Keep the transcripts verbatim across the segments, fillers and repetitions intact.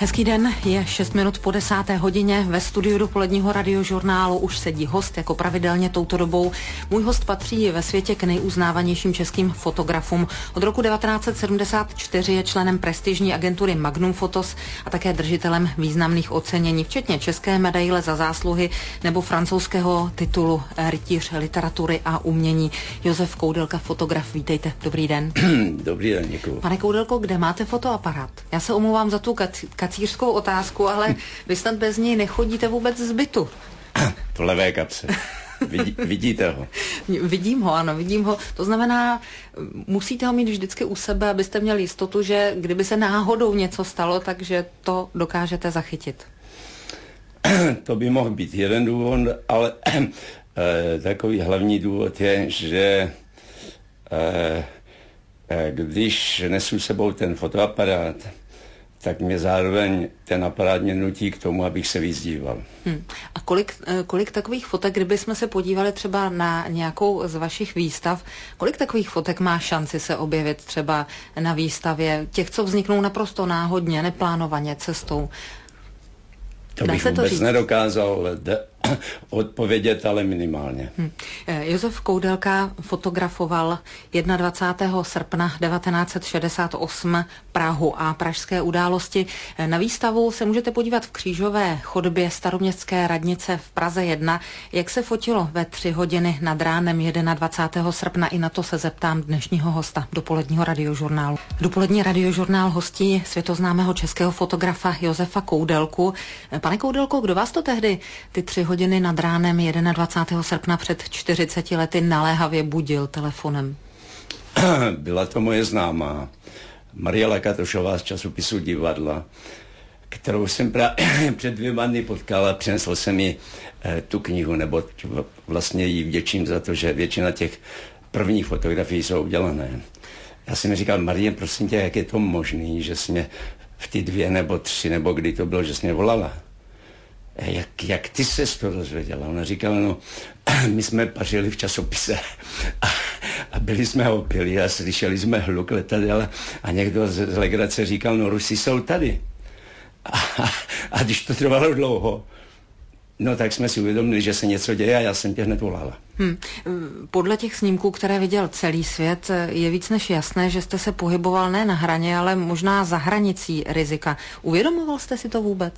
Hezký den, je šest minut po desáté hodině. Ve studiu dopoledního radiožurnálu už sedí host, jako pravidelně touto dobou. Můj host patří ve světě k nejuznávanějším českým fotografům. Od roku devatenáct set sedmdesát čtyři je členem prestižní agentury Magnum Photos a také držitelem významných ocenění, včetně české medaile za zásluhy nebo francouzského titulu Rytíř literatury a umění. Josef Koudelka, fotograf, vítejte. Dobrý den. Dobrý den, děkuji. Pane Koudelko, kde máte fotoaparát? Já se omlouvám za tu kac- kacířskou otázku, ale vy snad bez něj nechodíte vůbec z bytu. V levé kapse. Vidí, vidíte ho? Vidím ho, ano, vidím ho. To znamená, musíte ho mít vždycky u sebe, abyste měli jistotu, že kdyby se náhodou něco stalo, takže to dokážete zachytit. To by mohl být jeden důvod, ale eh, takový hlavní důvod je, že eh, eh, když nesu sebou ten fotoaparát, tak mě zároveň ten aparát mě nutí k tomu, abych se víc díval. Hmm. A kolik, kolik takových fotek, kdybychom se podívali třeba na nějakou z vašich výstav, kolik takových fotek má šanci se objevit třeba na výstavě, těch, co vzniknou naprosto náhodně, neplánovaně, cestou? To bych vůbec nedokázal odpovědět, ale minimálně. Hmm. Josef Koudelka fotografoval dvacátého prvního srpna devatenáct set šedesát osm Prahu a pražské události. Na výstavu se můžete podívat v křížové chodbě Staroměstské radnice v Praze jedna. Jak se fotilo ve tři hodiny nad ránem dvacátého prvního srpna? I na to se zeptám dnešního hosta dopoledního radiožurnálu. Dopolední radiožurnál hostí světoznámého českého fotografa Josefa Koudelku. Pane Koudelko, kdo vás to tehdy ty tři hodiny nad ránem dvacátého prvního srpna před čtyřiceti lety naléhavě budil telefonem? Byla to moje známá Mariela Katošová z časopisu Divadla, kterou jsem právě před dvěma dny potkal a přinesl jsem jí eh, tu knihu, nebo vlastně jí vděčím za to, že většina těch prvních fotografií jsou udělané. Já jsem mi říkal, Marie, prosím tě, jak je to možný, že jsi mě v ty dvě nebo tři, nebo kdy to bylo, že jsi mě volala. Jak, jak ty ses to dozvěděla? Ona říkala, no, my jsme pařili v časopise a, a byli jsme opilí a slyšeli jsme hluk letadel a někdo z, z legrace říkal, no, Rusi jsou tady. A, a, a když to trvalo dlouho, no tak jsme si uvědomili, že se něco děje a já jsem tě hned volala. Hmm. Podle těch snímků, které viděl celý svět, je víc než jasné, že jste se pohyboval ne na hraně, ale možná za hranicí rizika. Uvědomoval jste si to vůbec?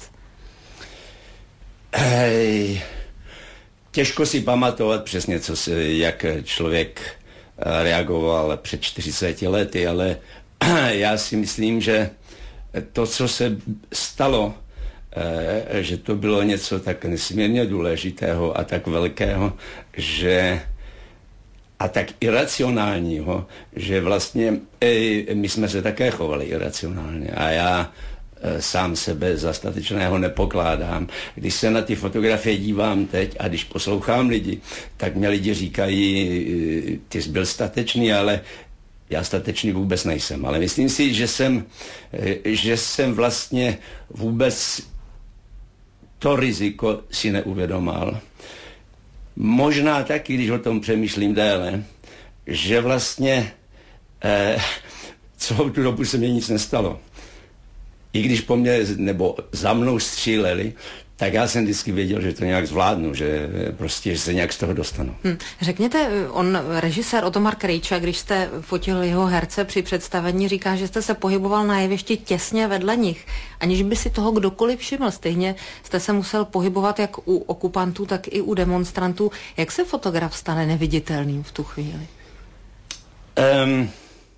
Hej, těžko si pamatovat přesně, co se, jak člověk reagoval před čtyřiceti lety, ale já si myslím, že to, co se stalo, že to bylo něco tak nesmírně důležitého a tak velkého, že a tak iracionálního, že vlastně ej, my jsme se také chovali iracionálně a já sám sebe za statečného nepokládám. Když se na ty fotografie dívám teď a když poslouchám lidi, tak mě lidi říkají, ty jsi byl statečný, ale já statečný vůbec nejsem. Ale myslím si, že jsem, že jsem vlastně vůbec to riziko si neuvědomal. Možná taky, když o tom přemýšlím déle, že vlastně eh, celou tu dobu se mě nic nestalo. I když po mně nebo za mnou stříleli, tak já jsem vždycky věděl, že to nějak zvládnu, že prostě že se nějak z toho dostanu. Hmm. Řekněte, on, režisér Otomar Krejča, když jste fotil jeho herce při představení, říká, že jste se pohyboval na jevišti těsně vedle nich, aniž by si toho kdokoliv všiml. Stejně jste se musel pohybovat jak u okupantů, tak i u demonstrantů. Jak se fotograf stane neviditelným v tu chvíli? Um,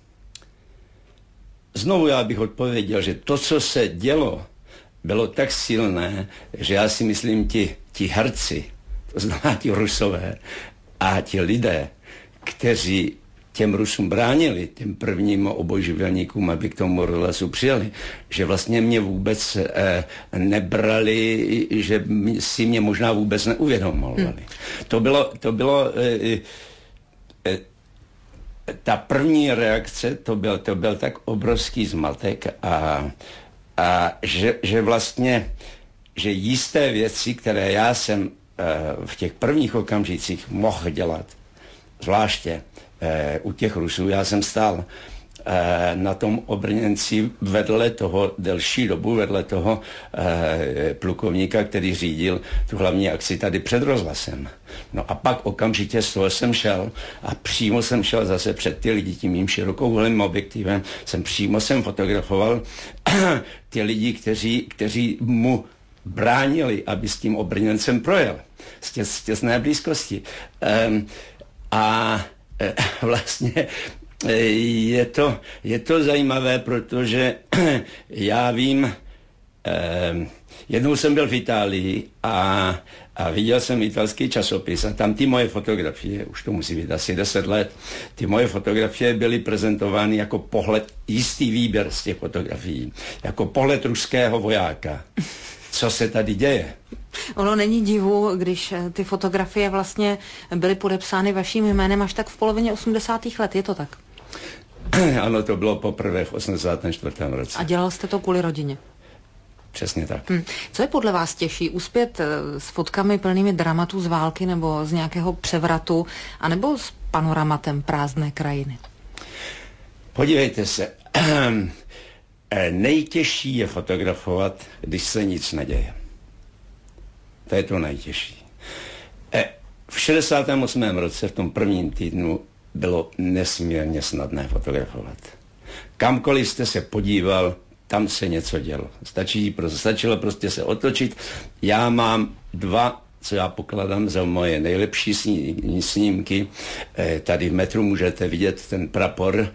Znovu já bych odpověděl, že to, co se dělo, bylo tak silné, že já si myslím, ti, ti herci, to znamená ti Rusové a ti lidé, kteří těm Rusům bránili, těm prvním obojživelníkům, aby k tomu rozhlasu přijeli, že vlastně mě vůbec eh, nebrali, že si mě možná vůbec neuvědomovali. Hmm. To bylo, to bylo eh, eh, ta první reakce, to byl, to byl tak obrovský zmatek a, a že, že vlastně, že jisté věci, které já jsem eh, v těch prvních okamžicích mohl dělat, zvláště eh, u těch Rusů, já jsem stál na tom obrněnci vedle toho delší dobu, vedle toho plukovníka, který řídil tu hlavní akci tady před rozhlasem. No a pak okamžitě z toho jsem šel a přímo jsem šel zase před ty lidi tím mým širokouhledným objektivem, jsem přímo jsem fotografoval ty lidi, kteří, kteří mu bránili, aby s tím obrněncem projel z, tě, z těsné blízkosti. Um, a e, vlastně e, je, to, je to zajímavé, protože já vím, e, jednou jsem byl v Itálii a, a viděl jsem italský časopis a tam ty moje fotografie, už to musí být asi deset let, ty moje fotografie byly prezentovány jako pohled, jistý výběr z těch fotografií, jako pohled ruského vojáka. Co se tady děje? Ono není divu, když ty fotografie vlastně byly podepsány vaším jménem až tak v polovině osmdesátých let, je to tak? Ano, to bylo poprvé v osmdesátém čtvrtém roce. A dělal jste to kvůli rodině? Přesně tak. Hmm. Co je podle vás těžší? Uspět s fotkami plnými dramatů z války nebo z nějakého převratu, anebo s panoramatem prázdné krajiny? Podívejte se, nejtěžší je fotografovat, když se nic neděje. To je to nejtěžší. V šedesátém osmém roce, v tom prvním týdnu, bylo nesmírně snadné fotografovat. Kamkoliv jste se podíval, tam se něco dělo. Stačí, stačilo prostě se otočit. Já mám dva, co já pokládám za moje nejlepší snímky. Tady v metru můžete vidět ten prapor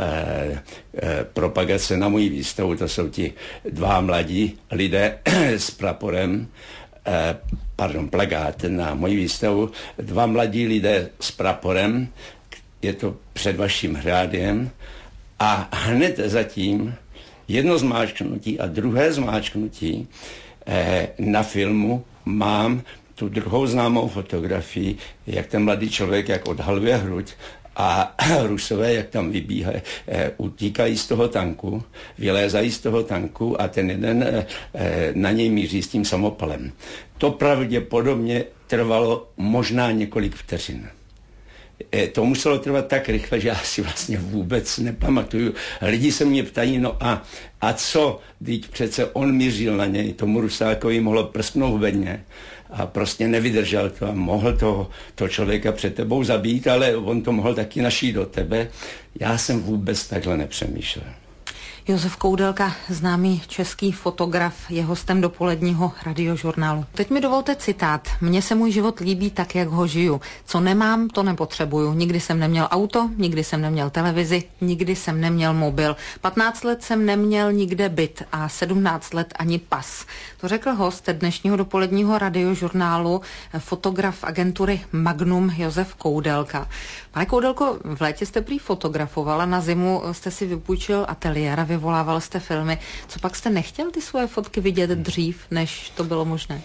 propagace na moji výstavu. To jsou ti dva mladí lidé s praporem, pardon, plakát na moji výstavu. Dva mladí lidé s praporem, je to před vaším hrádiem a hned zatím jedno zmáčknutí a druhé zmáčknutí eh, na filmu mám tu druhou známou fotografii, jak ten mladý člověk, jak odhaluje hruď a Rusové, jak tam vybíhají, eh, utíkají z toho tanku, vylézají z toho tanku a ten jeden eh, na něj míří s tím samopalem. To pravděpodobně trvalo možná několik vteřin. To muselo trvat tak rychle, že já si vlastně vůbec nepamatuju. Lidi se mě ptají, no a, a co? Teď přece on mířil na něj, tomu Rusákovi mohlo prsknout v bedně a prostě nevydržel to a mohl to, to člověka před tebou zabít, ale on to mohl taky našít do tebe. Já jsem vůbec takhle nepřemýšlel. Josef Koudelka, známý český fotograf, je hostem dopoledního radiožurnálu. Teď mi dovolte citát. Mně se můj život líbí tak, jak ho žiju. Co nemám, to nepotřebuju. Nikdy jsem neměl auto, nikdy jsem neměl televizi, nikdy jsem neměl mobil. patnáct let jsem neměl nikde byt a sedmnáct let ani pas. To řekl host dnešního dopoledního radiožurnálu, fotograf agentury Magnum Josef Koudelka. Pane Koudelko, v létě jste prý fotografoval a na zimu jste si vypůjčil ateliér a vyvolával jste filmy. Co pak jste nechtěl ty svoje fotky vidět dřív, než to bylo možné?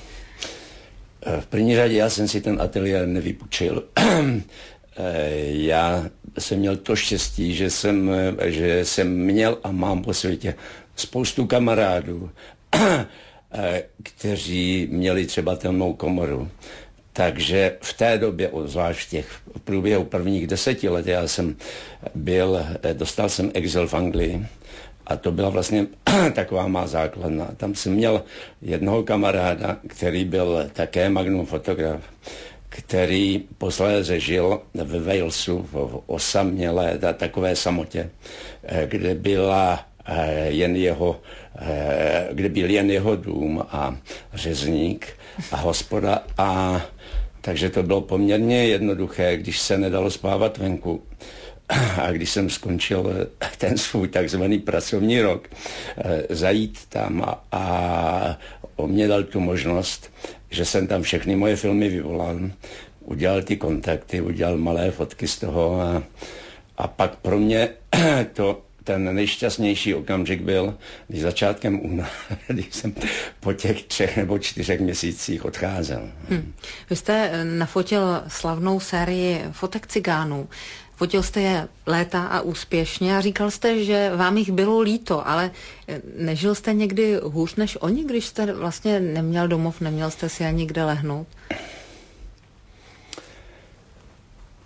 V první řadě já jsem si ten ateliér nevypůjčil. Já jsem měl to štěstí, že jsem, že jsem měl a mám po světě spoustu kamarádů, kteří měli třeba temnou komoru. Takže v té době, zvlášť v těch v průběhu prvních deseti let, já jsem byl, dostal jsem exil v Anglii a to byla vlastně taková má základna. Tam jsem měl jednoho kamaráda, který byl také magnum fotograf, který posléze žil ve Walesu v osamělé takové samotě, kde byla jen jeho, kde byl jen jeho dům a řezník a hospoda a takže to bylo poměrně jednoduché, když se nedalo spávat venku. A když jsem skončil ten svůj takzvaný pracovní rok, zajít tam a, a on mě dal tu možnost, že jsem tam všechny moje filmy vyvolal, udělal ty kontakty, udělal malé fotky z toho a, a pak pro mě to ten nejšťastnější okamžik byl, když začátkem února, když jsem po těch třech nebo čtyřech měsících odcházel. Hmm. Vy jste nafotil slavnou sérii fotek cigánů. Fotil jste je léta a úspěšně a říkal jste, že vám jich bylo líto, ale nežil jste někdy hůř než oni, když jste vlastně neměl domov, neměl jste si ani kde lehnout?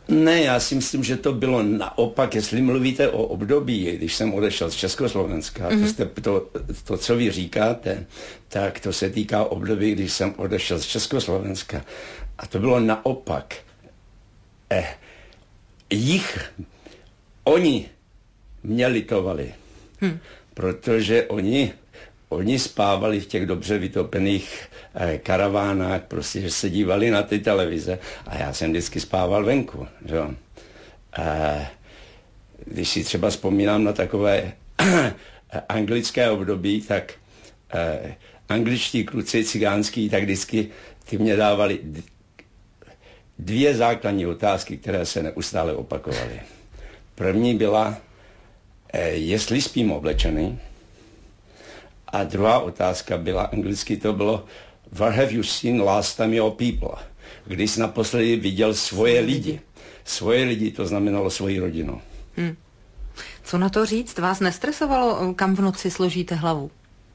Ne, já si myslím, že to bylo naopak, jestli mluvíte o období, když jsem odešel z Československa, mm-hmm. to, jste, to, to, co vy říkáte, tak to se týká období, když jsem odešel z Československa. A to bylo naopak. Eh, jich, oni mě litovali, hmm. protože oni, oni spávali v těch dobře vytopených eh, karavánách, prostě, že se dívali na ty televize a já jsem vždycky spával venku. Že? Eh, když si třeba vzpomínám na takové anglické období, tak eh, angličtí kluci cigánský, tak vždycky ty mě dávali dvě základní otázky, které se neustále opakovaly. První byla, eh, jestli spím oblečený, a druhá otázka byla, anglicky to bylo, where have you seen last time your people? Když jsi naposledy viděl svoje lidi. Svoje lidi, to znamenalo svoji rodinu. Hmm. Co na to říct? Vás nestresovalo, kam v noci složíte hlavu?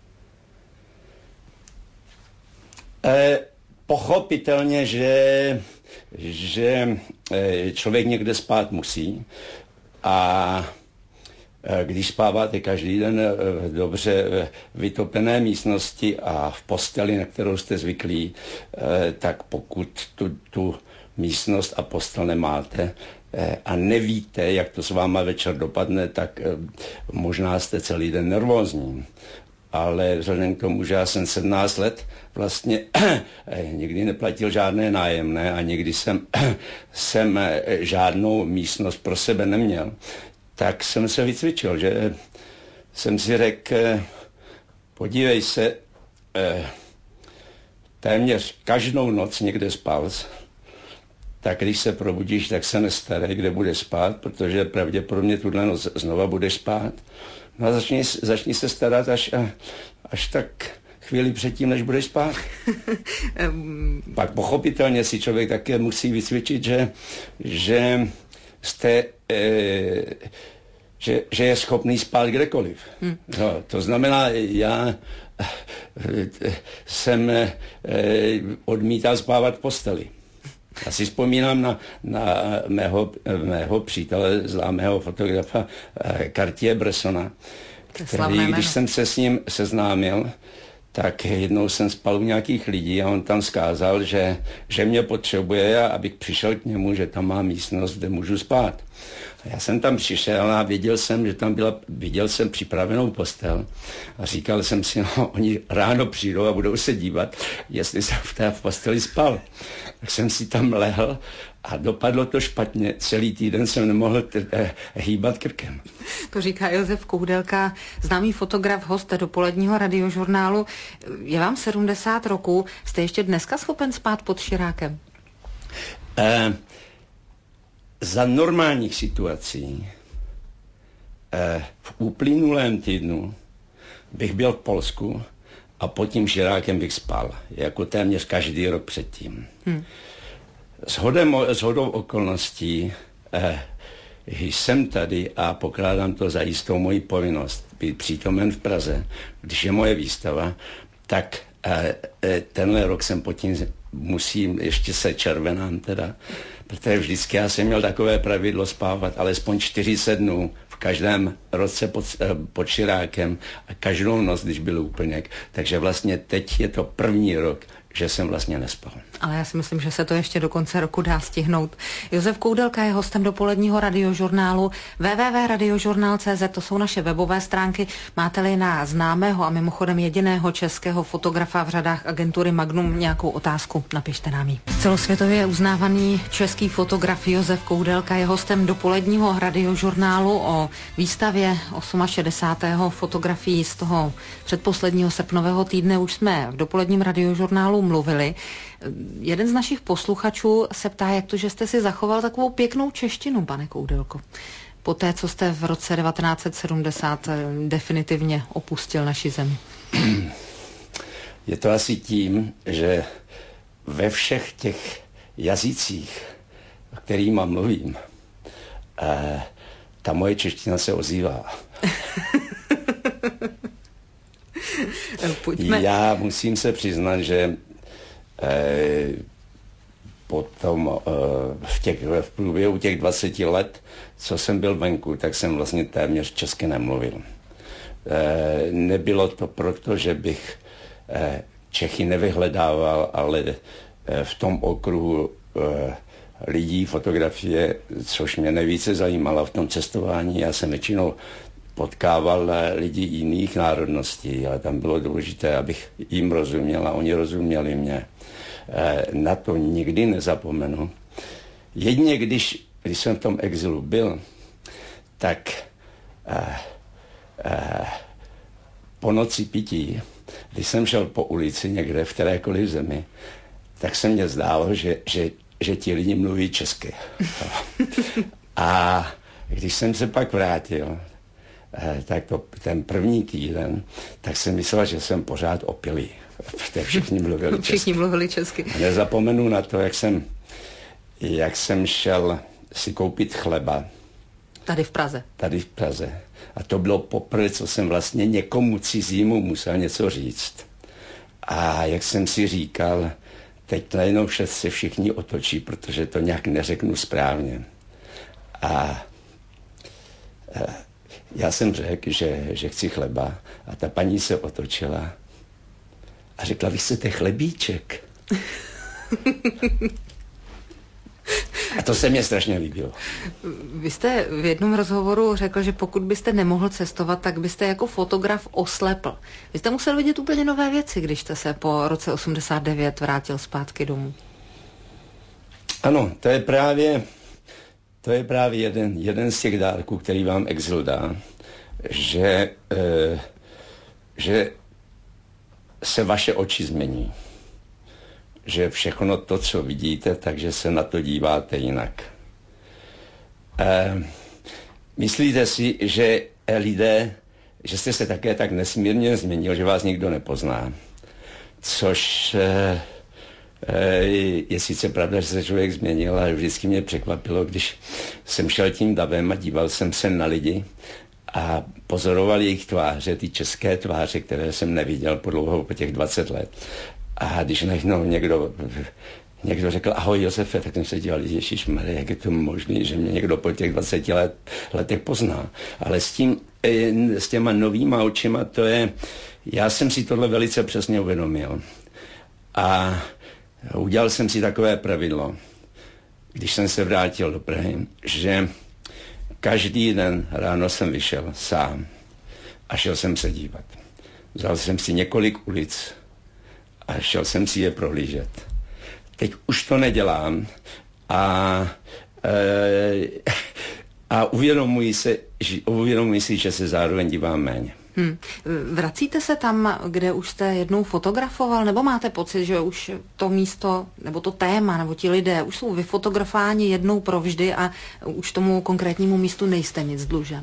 Eh, pochopitelně, že, že eh, člověk někde spát musí a když spáváte každý den v dobře vytopené místnosti a v posteli, na kterou jste zvyklí, tak pokud tu, tu místnost a postel nemáte a nevíte, jak to s váma večer dopadne, tak možná jste celý den nervózní. Ale vzhledem k tomu, že já jsem sedmnáct let vlastně nikdy neplatil žádné nájemné a nikdy jsem, jsem žádnou místnost pro sebe neměl, tak jsem se vycvičil, že jsem si řekl, podívej se, téměř každou noc někde spal, tak když se probudíš, tak se nestarej, kde budeš spát, protože pravděpodobně tuhle noc znova budeš spát. No a začni, začni se starat až, až tak chvíli předtím, než budeš spát. Pak pochopitelně si člověk také musí vycvičit, že, že jste, e, že, že je schopný spát kdekoliv. Hmm. No, to znamená, já e, jsem e, odmítal spávat v posteli. Já si vzpomínám na, na mého, mého přítele, známého fotografa e, Cartier-Bressona, který, když jsem se s ním seznámil, tak jednou jsem spal u nějakých lidí a on tam vzkázal, že, že mě potřebuje, abych přišel k němu, že tam má místnost, kde můžu spát. A já jsem tam přišel a věděl jsem, že tam byla, viděl jsem připravenou postel a říkal jsem si, no, oni ráno přijdou a budou se dívat, jestli jsem v té posteli spal. Tak jsem si tam lehl a dopadlo to špatně. Celý týden jsem nemohl t- eh, hýbat krkem. To říká Josef Koudelka, známý fotograf, host dopoledního radiožurnálu. Je vám sedmdesát roků, jste ještě dneska schopen spát pod širákem? Eh, za normálních situací eh, v uplynulém týdnu bych byl v Polsku a pod tím širákem bych spal, jako téměř každý rok předtím. Hmm. Shodou okolností eh, jsem tady a pokládám to za jistou moji povinnost být přítomen v Praze, když je moje výstava, tak eh, tenhle rok jsem pod tím musím ještě se červenám teda, protože vždycky já jsem měl takové pravidlo spávat alespoň čtyřicet dnů v každém roce pod, pod širákem a každou noc, když byl úplněk. Takže vlastně teď je to první rok, že jsem vlastně nespal. Ale já si myslím, že se to ještě do konce roku dá stihnout. Josef Koudelka je hostem dopoledního radiožurnálu w w w tečka radiožurnál tečka c z. To jsou naše webové stránky. Máte-li na známého a mimochodem jediného českého fotografa v řadách agentury Magnum nějakou otázku, napište nám ji. Celosvětově uznávaný český fotograf Josef Koudelka je hostem dopoledního radiožurnálu o výstavě šedesátého osmého fotografií z toho předposledního srpnového týdne. Už jsme v dopoledním radiožurnálu mluvili. Jeden z našich posluchačů se ptá, jak to, že jste si zachoval takovou pěknou češtinu, pane Koudelko. Po té, co jste v roce devatenáct set sedmdesát definitivně opustil naši zemi. Je to asi tím, že ve všech těch jazycích, o kterýma mluvím, eh, ta moje čeština se ozývá. Já musím se přiznat, že eh, potom v, těch, v průběhu těch dvaceti let, co jsem byl venku, tak jsem vlastně téměř česky nemluvil. Nebylo to proto, že bych Čechy nevyhledával, ale v tom okruhu lidí, fotografie, což mě nejvíce zajímalo v tom cestování. Já jsem většinou potkával lidi jiných národností, ale tam bylo důležité, abych jim rozuměl a oni rozuměli mě. Na to nikdy nezapomenu. Jedině, když, když jsem v tom exilu byl, tak eh, eh, po noci pití, když jsem šel po ulici někde v kterékoliv zemi, tak se mně zdálo, že, že, že ti lidi mluví česky. A když jsem se pak vrátil, eh, tak to, ten první týden, tak jsem myslel, že jsem pořád opilý. Protože všichni mluvili česky. Všichni mluvili česky. Nezapomenu na to, jak jsem, jak jsem šel si koupit chleba. Tady v Praze. Tady v Praze. A to bylo poprvé, co jsem vlastně někomu cizímu musel něco říct. A jak jsem si říkal, teď najednou se všichni otočí, protože to nějak neřeknu správně. A já jsem řekl, že, že chci chleba. A ta paní se otočila a řekla, vy chcete chlebíček. A to se mě strašně líbilo. Vy jste v jednom rozhovoru řekl, že pokud byste nemohl cestovat, tak byste jako fotograf oslepl. Vy jste musel vidět úplně nové věci, když jste se po roce osmdesát devět vrátil zpátky domů. Ano, to je právě, to je právě jeden, jeden z těch dárků, který vám exil dá, že, eh, že se vaše oči změní. Že všechno to, co vidíte, takže se na to díváte jinak. E, myslíte si, že lidé, že jste se také tak nesmírně změnil, že vás nikdo nepozná? Což e, e, je sice pravda, že se člověk změnil, ale vždycky mě překvapilo, když jsem šel tím davem a díval jsem se na lidi a pozoroval jejich tváře, ty české tváře, které jsem neviděl po dlouho, po těch dvacet let. A když najednou někdo, někdo řekl, ahoj Josefe, tak jsem se díval, ježišmarja, jak je to možné, že mě někdo po těch dvaceti let, letech pozná. Ale s, tím, s těma novýma očima, to je, já jsem si tohle velice přesně uvědomil. A udělal jsem si takové pravidlo, když jsem se vrátil do Prahy, že každý den ráno jsem vyšel sám a šel jsem se dívat. Vzal jsem si několik ulic a šel jsem si je prohlížet. Teď už to nedělám a, e, a uvědomuji, se, uvědomuji si, že se zároveň dívám méně. Hmm. Vracíte se tam, kde už jste jednou fotografoval, nebo máte pocit, že už to místo, nebo to téma, nebo ti lidé už jsou vyfotografováni jednou provždy a už tomu konkrétnímu místu nejste nic dlužen?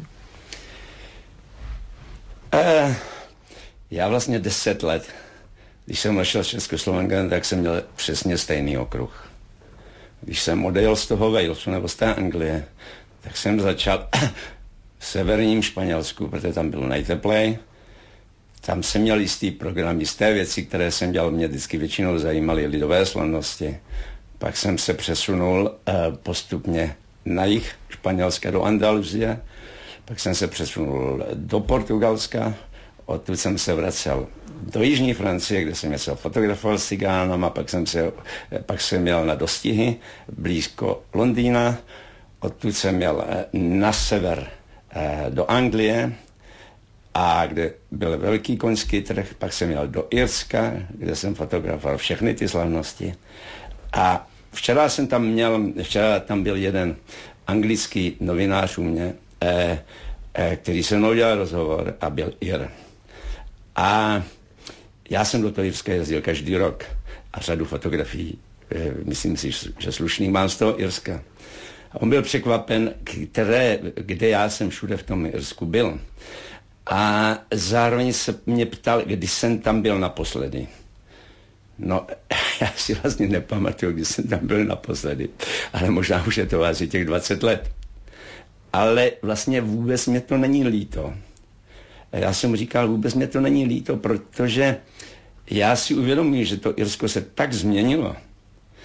E, já vlastně deset let, když jsem našel s Československem, tak jsem měl přesně stejný okruh. Když jsem odejel z toho Walesu nebo z té Anglie, tak jsem začal v severním Španělsku, protože tam bylo nejteplej. Tam jsem měl jistý program, jisté věci, které jsem dělal, mě vždycky většinou zajímaly lidové slavnosti. Pak jsem se přesunul eh, postupně na jih Španělska do Andaluzie, pak jsem se přesunul do Portugalska, odtud jsem se vracel do jižní Francie, kde jsem něco fotografoval s cigánama, pak jsem, se, pak jsem jel na dostihy blízko Londýna, odtud jsem jel na sever do Anglie, a kde byl velký koňský trh, pak jsem jel do Irska, kde jsem fotografoval všechny ty slavnosti. A včera jsem tam měl, včera tam byl jeden anglický novinář u mě, eh, eh, který se mnou dělal rozhovor a byl Ir. A já jsem do toho Irska jezdil každý rok a řadu fotografií, eh, myslím si, že slušný mám z toho Irska. A on byl překvapen, které, kde já jsem všude v tom Irsku byl. A zároveň se mě ptal, kdy jsem tam byl naposledy. No, já si vlastně nepamatuju, kdy jsem tam byl naposledy, ale možná už je to asi těch dvacet let. Ale vlastně vůbec mě to není líto. Já jsem říkal, vůbec mě to není líto, protože já si uvědomuji, že to Irsko se tak změnilo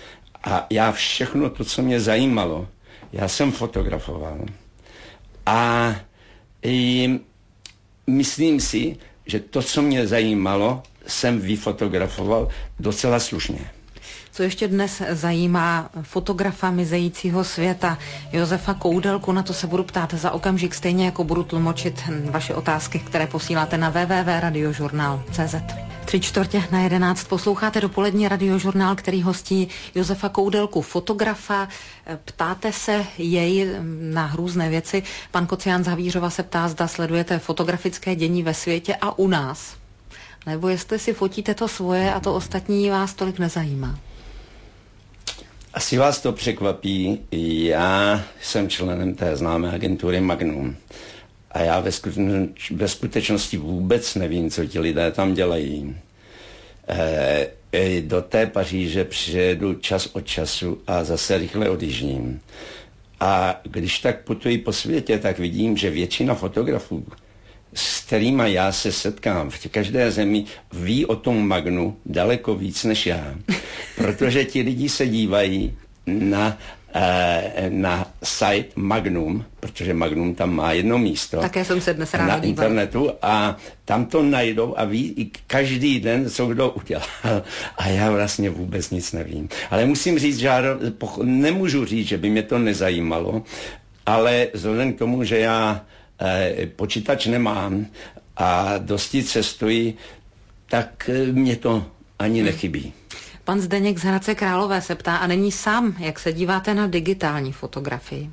A já všechno to, co mě zajímalo, já jsem fotografoval. A i, myslím si, že to, co mě zajímalo, jsem vyfotografoval docela slušně. Co ještě dnes zajímá fotografa mizejícího světa Josefa Koudelku? Na to se budu ptát za okamžik, stejně jako budu tlumočit vaše otázky, které posíláte na w w w tečka radiožurnál tečka cé zet. Tři čtvrtě na jedenáct posloucháte dopolední radiožurnál, který hostí Josefa Koudelku, fotografa. Ptáte se jej na různé věci. Pan Kocián z Havířova se ptá, zda sledujete fotografické dění ve světě a u nás. Nebo jestli si fotíte to svoje a to ostatní vás tolik nezajímá. Asi vás to překvapí, já jsem členem té známé agentury Magnum a já ve, skuteč, ve skutečnosti vůbec nevím, co ti lidé tam dělají. E, e, do té Paříže přijedu čas od času a zase rychle odjíždím. A když tak putuji po světě, tak vidím, že většina fotografů, s kterými já se setkám v každé zemi, ví o tom Magnu daleko víc než já. Protože ti lidi se dívají na, eh, na site Magnum, protože Magnum tam má jedno místo. Také jsem se dnes ráda na dívala. internetu a tam to najdou a ví i každý den, co kdo udělal. A já vlastně vůbec nic nevím. Ale musím říct, že já nemůžu říct, že by mě to nezajímalo, ale vzhledem k tomu, že já počítač nemám a dosti cestuji, tak mě to ani nechybí. Pan Zdeněk z Hradce Králové se ptá, a není sám, jak se díváte na digitální fotografii?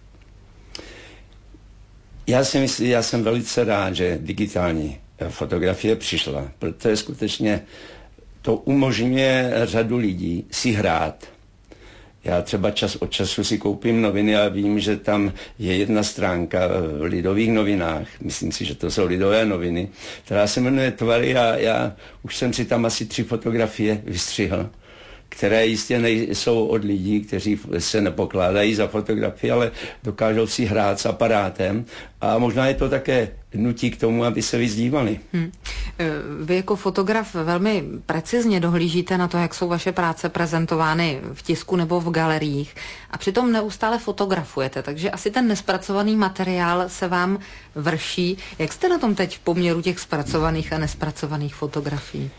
Já si myslím, já jsem velice rád, že digitální fotografie přišla, protože skutečně to umožňuje řadu lidí si hrát. Já třeba čas od času si koupím noviny a vím, že tam je jedna stránka v Lidových novinách, myslím si, že to jsou Lidové noviny, která se jmenuje Tvary a já už jsem si tam asi tři fotografie vystřihl, které jistě nejsou od lidí, kteří se nepokládají za fotografii, ale dokážou si hrát s aparátem a možná je to také nutí k tomu, aby se vyzdívali. Hmm. Vy jako fotograf velmi precizně dohlížíte na to, jak jsou vaše práce prezentovány v tisku nebo v galeriích a přitom neustále fotografujete, takže asi ten nespracovaný materiál se vám vrší. Jak jste na tom teď v poměru těch zpracovaných a nespracovaných fotografií?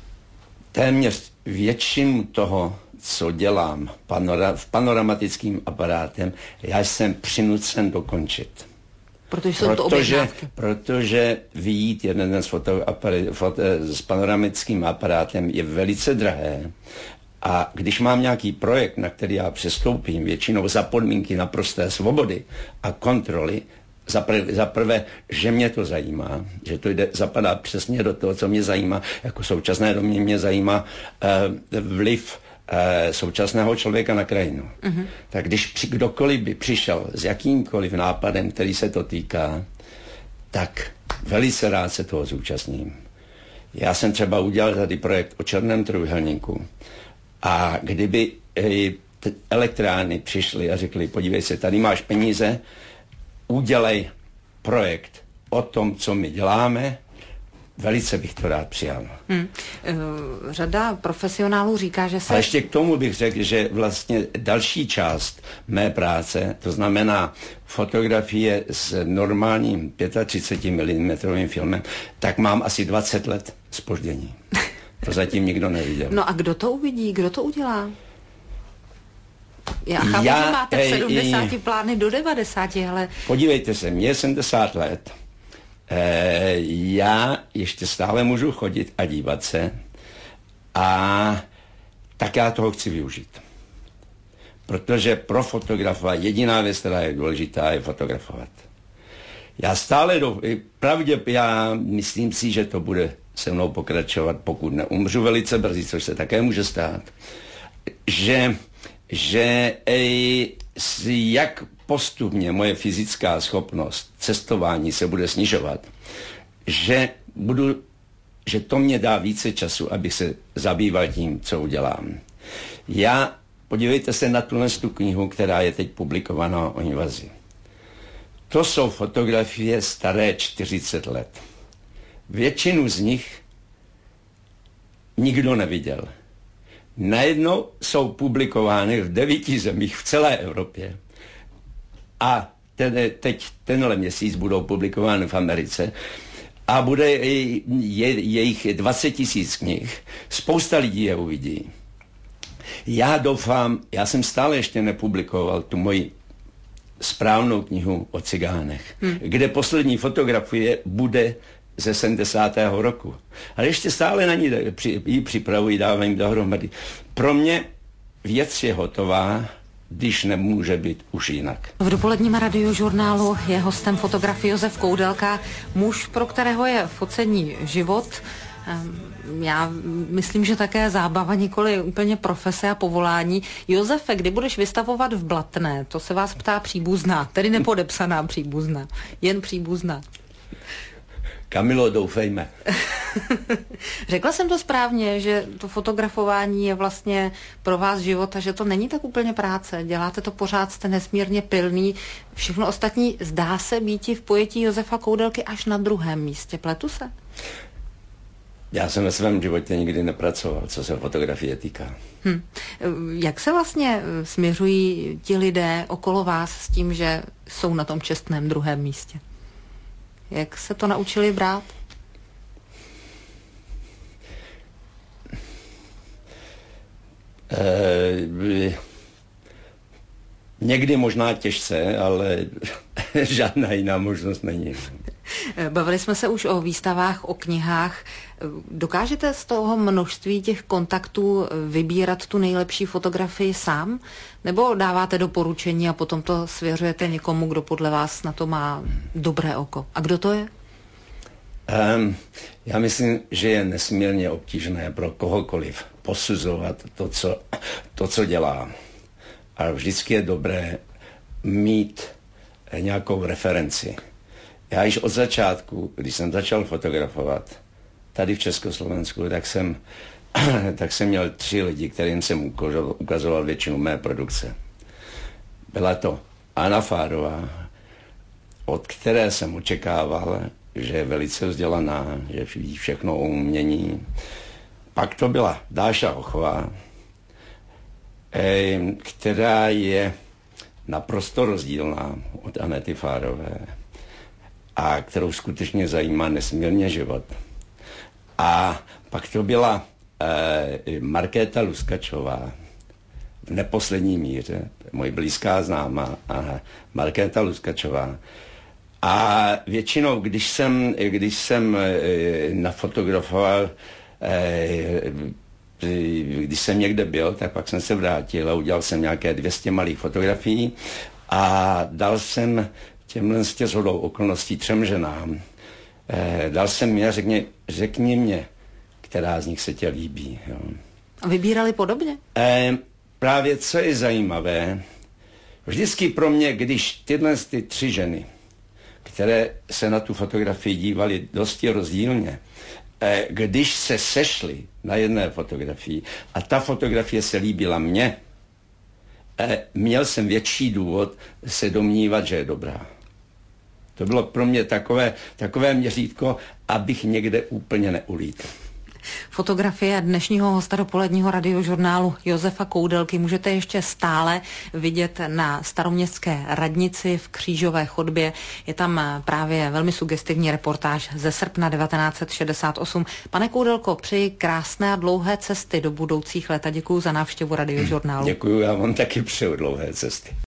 Téměř většinu toho, co dělám panora- v panoramatickým aparátem, já jsem přinucen dokončit. Protože jsou to objednávky. Protože vyjít jeden den s, foto, apar- foto, s panoramatickým aparátem je velice drahé. A když mám nějaký projekt, na který já přestoupím, většinou za podmínky naprosté svobody a kontroly, Za prvé, za prvé, že mě to zajímá, že to jde, zapadá přesně do toho, co mě zajímá. Jako současné domě mě zajímá eh, vliv eh, současného člověka na krajinu. Mm-hmm. Tak když při, kdokoliv by přišel s jakýmkoliv nápadem, který se to týká, tak velice rád se toho zúčastním. Já jsem třeba udělal tady projekt o černém trojúhelníku a kdyby eh, elektrárny přišly a řekli, podívej se, tady máš peníze, udělej projekt o tom, co my děláme, velice bych to rád přijal. Hmm. Řada profesionálů říká, že se... A ještě k tomu bych řekl, že vlastně další část mé práce, to znamená fotografie s normálním třicet pět milimetrů filmem, tak mám asi dvacet let zpoždění. To zatím nikdo neviděl. No a kdo to uvidí? Kdo to udělá? Já chápu, Já, že máte v sedmdesáti plány do devadesáti, ale... Podívejte se, mě je sedmdesát let. E, já ještě stále můžu chodit a dívat se a tak já toho chci využít. Protože pro fotografa jediná věc, která je důležitá, je fotografovat. Já stále, do, pravdě, já myslím si, že to bude se mnou pokračovat, pokud neumřu velice brzy, což se také může stát, že... že ej, jak postupně moje fyzická schopnost cestování se bude snižovat, že, budu, že to mě dá více času, abych se zabýval tím, co udělám. Já, podívejte se na tuhle tu knihu, která je teď publikovaná o invazi. To jsou fotografie staré čtyřicet let. Většinu z nich nikdo neviděl. najednou jsou publikovány v devíti zemích v celé Evropě. A ten, teď tenhle měsíc budou publikovány v Americe. A bude je, jejich dvacet tisíc knih. Spousta lidí je uvidí. Já doufám, já jsem stále ještě nepublikoval tu moji správnou knihu o cigánech, hmm. kde poslední fotografie bude ze sedmdesátého roku. Ale ještě stále na ní ji připravuji, dávám jim dohromady. Pro mě věc je hotová, když nemůže být už jinak. V dopoledním radiožurnálu je hostem fotograf Josef Koudelka, muž, pro kterého je focení život. Já myslím, že také zábava, nikoli úplně profese a povolání. Josefe, kdy budeš vystavovat v Blatné? To se vás ptá příbuzná, tedy nepodepsaná příbuzná, jen příbuzná. Kamilo, doufejme. Řekla jsem to správně, že to fotografování je vlastně pro vás život a že to není tak úplně práce. Děláte to pořád, jste nesmírně pilný. Všechno ostatní zdá se býti v pojetí Josefa Koudelky až na druhém místě. Pletu se? Já jsem ve svém životě nikdy nepracoval, co se fotografie týká. Hm. Jak se vlastně směřují ti lidé okolo vás s tím, že jsou na tom čestném druhém místě? Jak se to naučili brát? E, někdy možná těžce, ale žádná jiná možnost není. Bavili jsme se už o výstavách, o knihách. Dokážete z toho množství těch kontaktů vybírat tu nejlepší fotografii sám? Nebo dáváte doporučení a potom to svěřujete někomu, kdo podle vás na to má dobré oko? A kdo to je? Um, já myslím, že je nesmírně obtížné pro kohokoliv posuzovat to, co, to, co dělá. A vždycky je dobré mít nějakou referenci. Já již od začátku, když jsem začal fotografovat tady v Československu, tak jsem, tak jsem měl tři lidi, kterým jsem ukazoval většinu mé produkce. Byla to Anna Fárová, od které jsem očekával, že je velice vzdělaná, že ví všechno o umění. Pak to byla Dáša Hochová, která je naprosto rozdílná od Anety Fárové a kterou skutečně zajímá nesmírně život. A pak to byla eh, Markéta Luskačová, v neposlední míře, moje blízká známá, a Markéta Luskačová. A většinou, když jsem, když jsem eh, nafotografoval, eh, když jsem někde byl, tak pak jsem se vrátil a udělal jsem nějaké dvě stě malých fotografií a dal jsem těmhle s shodou okolností třem ženám. Eh, dal jsem je, řekni, řekni mě, která z nich se tě líbí. Jo. A vybírali podobně? Eh, právě co je zajímavé, vždycky pro mě, když tyhle ty tři ženy, které se na tu fotografii dívaly dosti rozdílně, eh, když se sešly na jedné fotografii a ta fotografie se líbila mně, eh, měl jsem větší důvod se domnívat, že je dobrá. To bylo pro mě takové, takové měřítko, abych někde úplně neulítl. Fotografie dnešního hosta dopoledního radiožurnálu Josefa Koudelky můžete ještě stále vidět na Staroměstské radnici v Křížové chodbě. Je tam právě velmi sugestivní reportáž ze srpna devatenáct set šedesát osm. Pane Koudelko, přeji krásné a dlouhé cesty do budoucích let a děkuji za návštěvu radiožurnálu. Děkuji, já vám taky přeju dlouhé cesty.